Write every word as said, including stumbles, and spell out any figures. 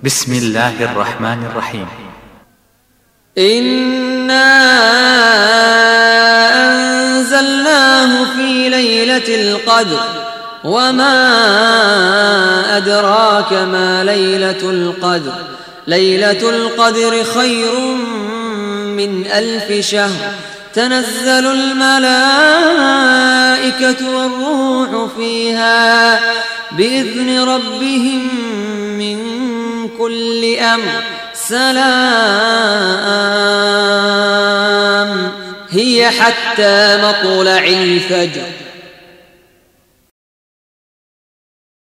بسم الله الرحمن الرحيم. إنا أنزلناه في ليلة القدر وما أدراك ما ليلة القدر ليلة القدر خير من ألف شهر تنزل الملائكة والروح فيها بإذن ربهم من كل أمر سلام هي حتى مطلع الفجر